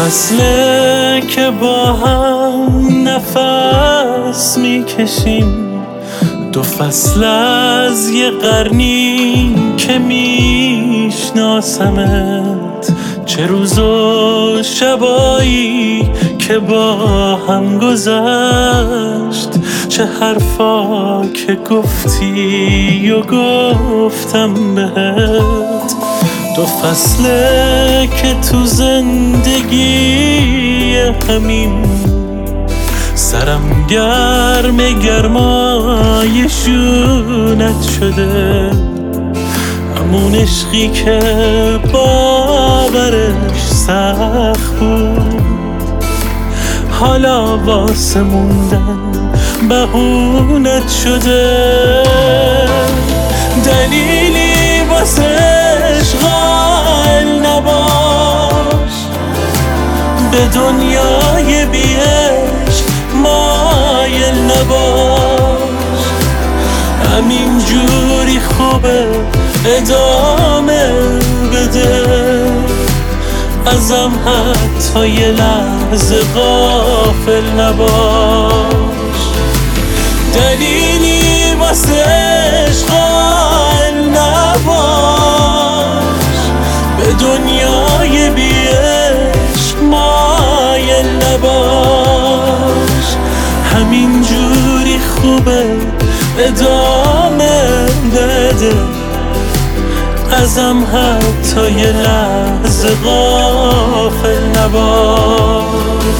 فصله که با هم نفس میکشیم، 2 فصل از یه قرنی که میشناسمت، چه روز و شبایی که با هم گذشت، چه حرفا که گفتی و گفتم بهت. 2 فصله که تو زندگی همین سرم گرمای شونت شده، همون عشقی که باورش سخت بود، حالا واسه موندن بهونت شده. دلیلی واسه عشق قائل نباش، به دنیای بی عشق مایل نباش، همین جوری خوبه ادامه بده، ازم حتی یه لحظه غافل نباش. دلیلی واسه عشق قائل نباش، به دنیای بی عشق مایل نباش، همین جوری خوبه ادامه بده، ازم حتی یه لحظه غافل نباش.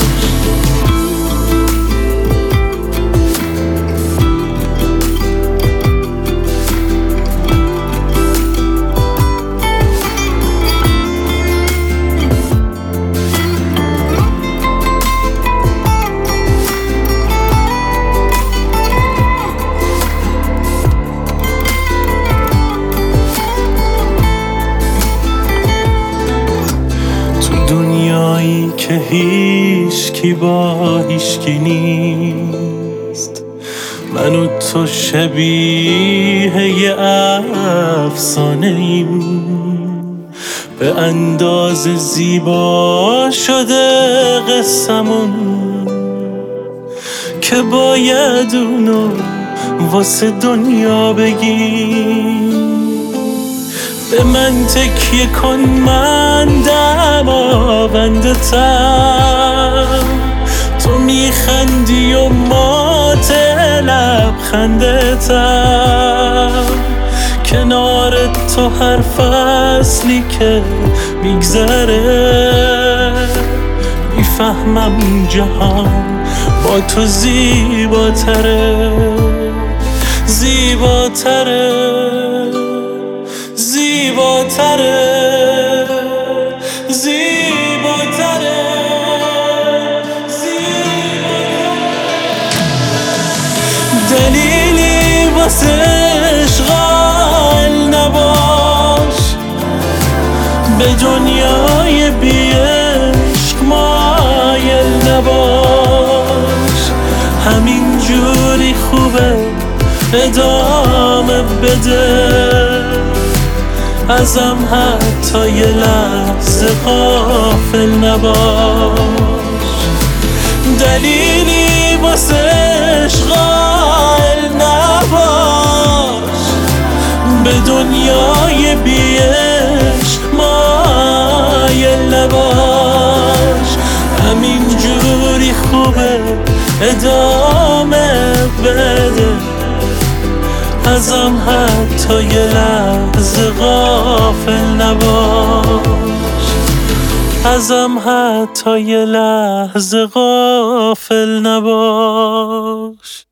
دنیایی که هیچکی با هیچکی نیست، من و تو شبیه یه افسانه ایم، به اندازه زیبا شده قصمون که باید اونو واسه دنیا بگیم. به من تکیه کن، من دماونده تم، تو میخندی و مات لبخنده تم، کنار تو هر فصلی که میگذره میفهمم جهان با تو زیباتره، زیباتره، زیباتره، زیباتره، دلیلی واسه عشق قائل نباش، به دنیای بی عشق مایل نباش، همین جوری خوبه ادامه بده، ازم حتی یه لحظه غافل نباش. دلیلی واسه عشق قائل نباش، به دنیای بی عشق مایل نباش، همین جوری خوبه ادامه بده، ازم حتی یه لحظه غافل نباش، ازم حتی یه لحظه غافل نباش.